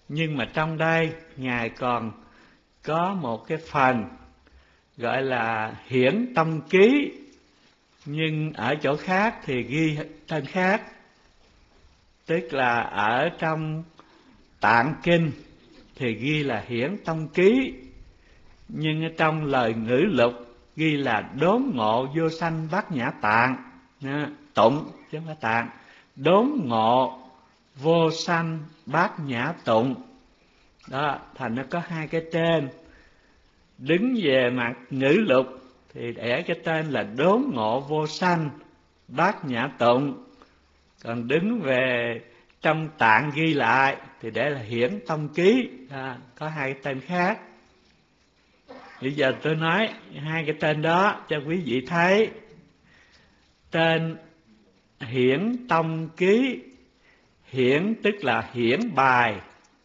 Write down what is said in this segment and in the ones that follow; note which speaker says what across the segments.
Speaker 1: Nhưng mà trong đây Ngài còn có một cái phần gọi là hiển tâm ký, nhưng ở chỗ khác thì ghi tên khác. Tức là ở trong Tạng Kinh thì ghi là hiển tâm ký, nhưng ở trong lời ngữ lục ghi là đốn ngộ vô sanh bát nhã tạng. Tụng chứ không phải tạng. Đốn ngộ vô sanh bát nhã tụng. Đó, thành nó có hai cái tên. Đứng về mặt ngữ lục thì để cái tên là đốn ngộ vô sanh bát nhã tụng. Còn đứng về trong tạng ghi lại thì để là hiển tâm ký. Có hai cái tên khác. Bây giờ tôi nói hai cái tên đó cho quý vị thấy. Tên hiển tâm ký, hiển tức là hiển bài,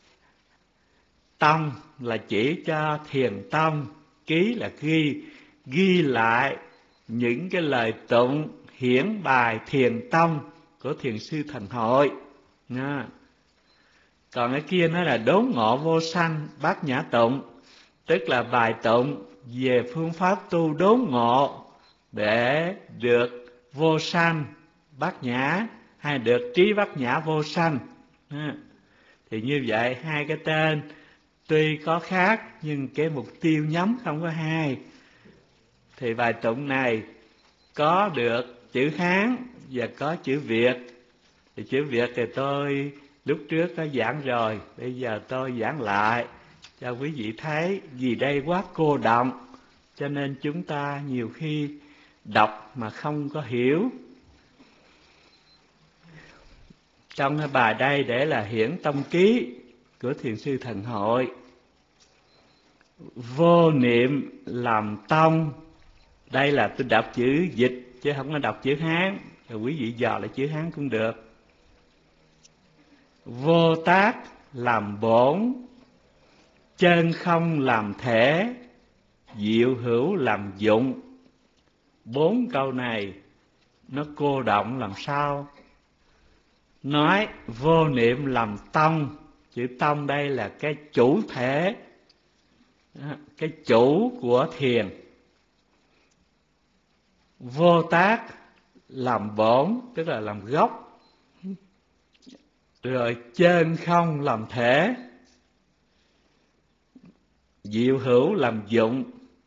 Speaker 1: tâm là chỉ cho thiền tông, ký là ghi lại những cái lời tụng hiển bài thiền tông của thiền sư Thành Hội. Còn cái kia nó là đốn ngộ vô sanh bát nhã tụng, tức là bài tụng về phương pháp tu đốn ngộ để được vô sanh bát nhã, hay được trí bát nhã vô sanh. Thì như vậy hai cái tên tuy có khác nhưng cái mục tiêu nhắm không có hai. Thì bài tụng này có được chữ Hán và có chữ Việt. Thì chữ Việt thì tôi lúc trước có giảng rồi, bây giờ tôi giảng lại cho quý vị thấy. Vì đây quá cô đọng cho nên chúng ta nhiều khi đọc mà không có hiểu. Trong cái bài đây để là hiển tâm ký của thiền sư Thành Hội. Vô niệm làm tông. Đây là tôi đọc chữ dịch chứ không có đọc chữ Hán, rồi quý vị dò lại chữ Hán cũng được. Vô tác làm bổn, chân không làm thể, diệu hữu làm dụng. 4 câu này nó cô động làm sao? Nói vô niệm làm tông. Chữ tông đây là cái chủ thể, cái chủ của thiền. Vô tác làm bổn, tức là làm gốc. Rồi chân không làm thể, diệu hữu làm dụng.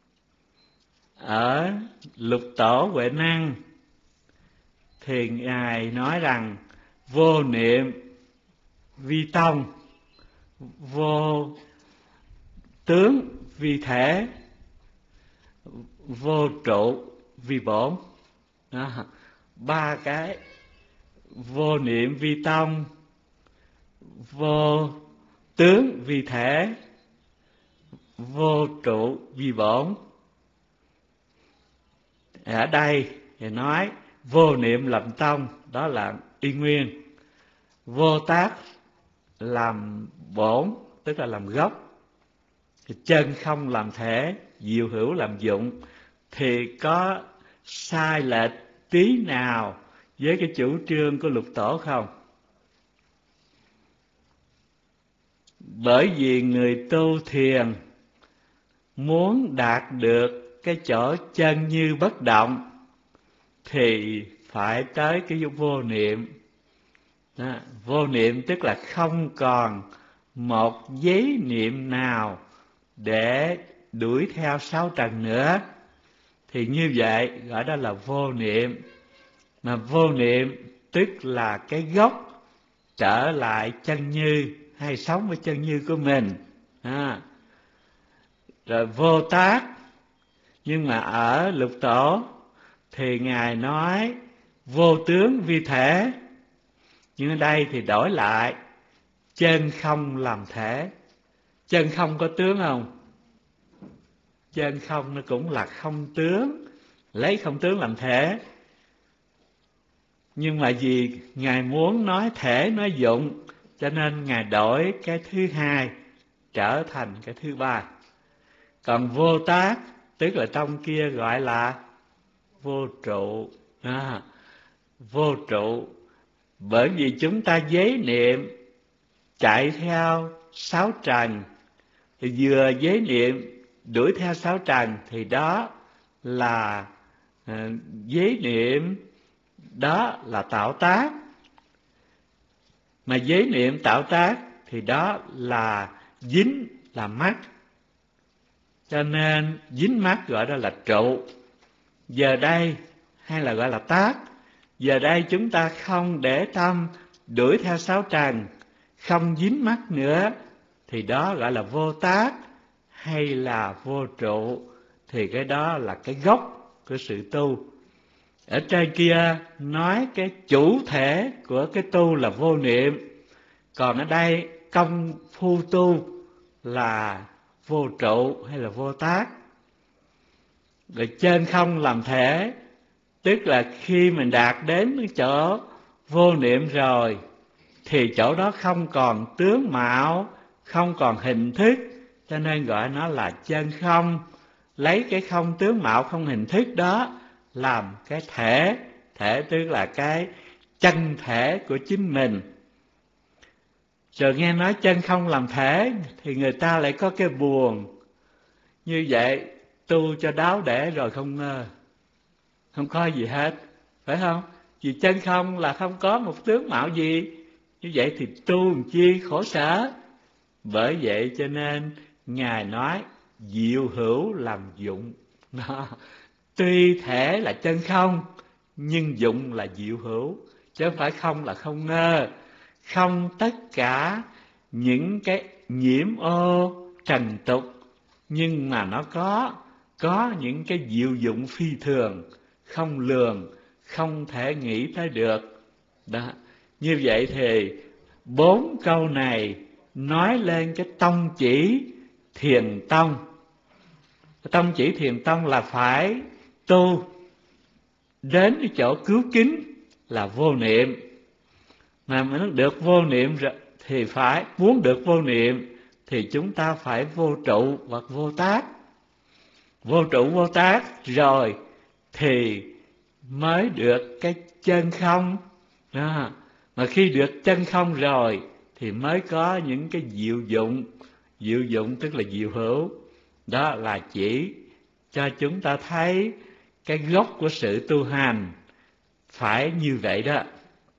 Speaker 1: Ở Lục Tổ Huệ Năng thì Ngài nói rằng vô niệm vi tông, vô tướng vi thể, vô trụ vi bổn. Đó, 3 cái: vô niệm vi tông, vô tướng vi thể, vô trụ vi bổn. Ở đây thì nói vô niệm làm tông, đó là y nguyên. Vô tác làm bổn, tức là làm gốc. Chân không làm thể, diệu hữu làm dụng. Thì có sai lệch tí nào với cái chủ trương của Lục Tổ không? Bởi vì người tu thiền muốn đạt được cái chỗ chân như bất động thì phải tới cái vô niệm. Đó, vô niệm tức là không còn một giấy niệm nào để đuổi theo 6 trần nữa. Thì như vậy gọi đó là vô niệm. Mà vô niệm tức là cái gốc trở lại chân như, hay sống với chân như của mình. Rồi vô tác. Nhưng mà ở Lục Tổ thì Ngài nói vô tướng vi thể. Nhưng ở đây thì đổi lại chân không làm thể. Chân không có tướng không? Chân không nó cũng là không tướng, lấy không tướng làm thể. Nhưng mà vì Ngài muốn nói thể nói dụng, cho nên Ngài đổi cái thứ hai trở thành cái thứ ba. Còn vô tác tức là trong kia gọi là vô trụ. Vô trụ bởi vì chúng ta giấy niệm chạy theo sáu trần, thì vừa giới niệm đuổi theo sáu trần thì đó là giới niệm, đó là tạo tác. Mà giới niệm tạo tác thì đó là dính, là mắc. Cho nên dính mắc gọi đó là trụ. Giờ đây, hay là gọi là tác, giờ đây chúng ta không để tâm đuổi theo sáu trần, không dính mắc nữa, thì đó gọi là vô tác hay là vô trụ. Thì cái đó là cái gốc của sự tu. Ở trên kia nói cái chủ thể của cái tu là vô niệm, còn ở đây công phu tu là vô trụ hay là vô tác. Rồi trên không làm thể, tức là khi mình đạt đến cái chỗ vô niệm rồi thì chỗ đó không còn tướng mạo, không còn hình thức, cho nên gọi nó là chân không. Lấy cái không tướng mạo, không hình thức đó làm cái thể, thể tức là cái chân thể của chính mình. Rồi nghe nói chân không làm thể thì người ta lại có cái buồn. Như vậy tu cho đáo để rồi không ngờ, không có gì hết, phải không? Vì chân không là không có một tướng mạo gì. Như vậy thì tu làm chi khổ sở. Bởi vậy cho nên Ngài nói diệu hữu làm dụng. Đó. Tuy thể là chân không, nhưng dụng là diệu hữu, chứ không phải không là không ngơ. Không tất cả những cái nhiễm ô trần tục, nhưng mà nó có những cái diệu dụng phi thường, không lường, không thể nghĩ tới được. Đó. Như vậy thì 4 câu này nói lên cái tông chỉ thiền tông. Tông chỉ thiền tông là phải tu đến cái chỗ cứu kính là vô niệm. Mà muốn được vô niệm thì phải, muốn được vô niệm thì chúng ta phải vô trụ hoặc vô tác. Vô trụ vô tác rồi thì mới được cái chân không. Đó. Mà khi được chân không rồi thì mới có những cái diệu dụng. Diệu dụng tức là diệu hữu. Đó là chỉ cho chúng ta thấy cái gốc của sự tu hành phải như vậy đó.